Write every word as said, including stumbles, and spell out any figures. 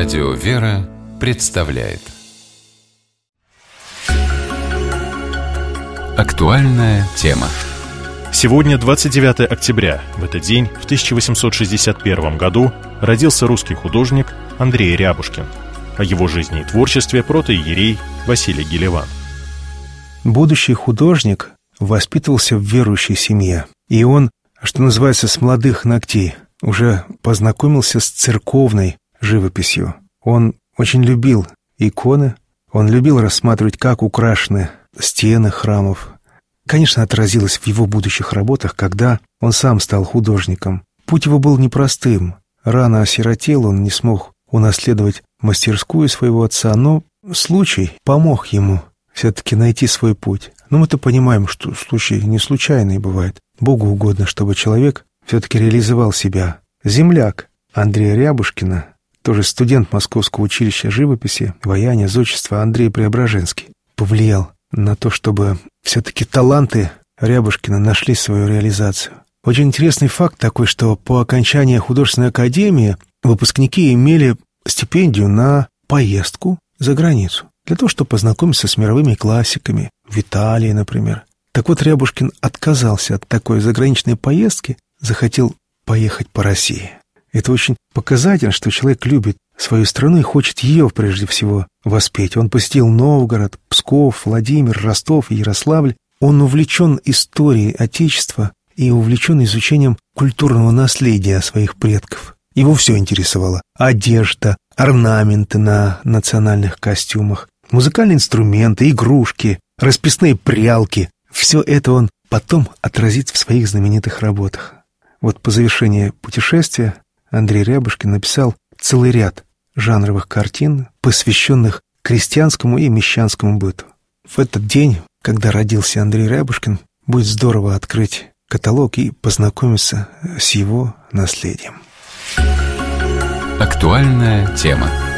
Радио «Вера» представляет актуальная тема. Сегодня двадцать девятое октября. В этот день, в тысяча восемьсот шестьдесят первом году, родился русский художник Андрей Рябушкин. О его жизни и творчестве протоиерей Василий Гелеван. Будущий художник воспитывался в верующей семье, и он, что называется, с молодых ногтей уже познакомился с церковной живописью. Он очень любил иконы, он любил рассматривать, как украшены стены храмов. Конечно, отразилось в его будущих работах, когда он сам стал художником. Путь его был непростым. Рано осиротел, он не смог унаследовать мастерскую своего отца, но случай помог ему все-таки найти свой путь. Но мы-то понимаем, что случай не случайный бывает. Богу угодно, чтобы человек все-таки реализовал себя. Земляк Андрея Рябушкина, тоже студент Московского училища живописи, ваяния, зодчества Андрей Преображенский, повлиял на то, чтобы все-таки таланты Рябушкина нашли свою реализацию. Очень интересный факт такой, что по окончании художественной академии выпускники имели стипендию на поездку за границу, для того, чтобы познакомиться с мировыми классиками, в Италии, например. Так вот, Рябушкин отказался от такой заграничной поездки, захотел поехать по России. Это очень показательно, что человек любит свою страну и хочет ее прежде всего воспеть. Он посетил Новгород, Псков, Владимир, Ростов и Ярославль. Он увлечен историей Отечества и увлечен изучением культурного наследия своих предков. Его все интересовало: одежда, орнаменты на национальных костюмах, музыкальные инструменты, игрушки, расписные прялки. Все это он потом отразит в своих знаменитых работах. Вот по завершении путешествия Андрей Рябушкин написал целый ряд жанровых картин, посвященных крестьянскому и мещанскому быту. В этот день, когда родился Андрей Рябушкин, будет здорово открыть каталог и познакомиться с его наследием. Актуальная тема.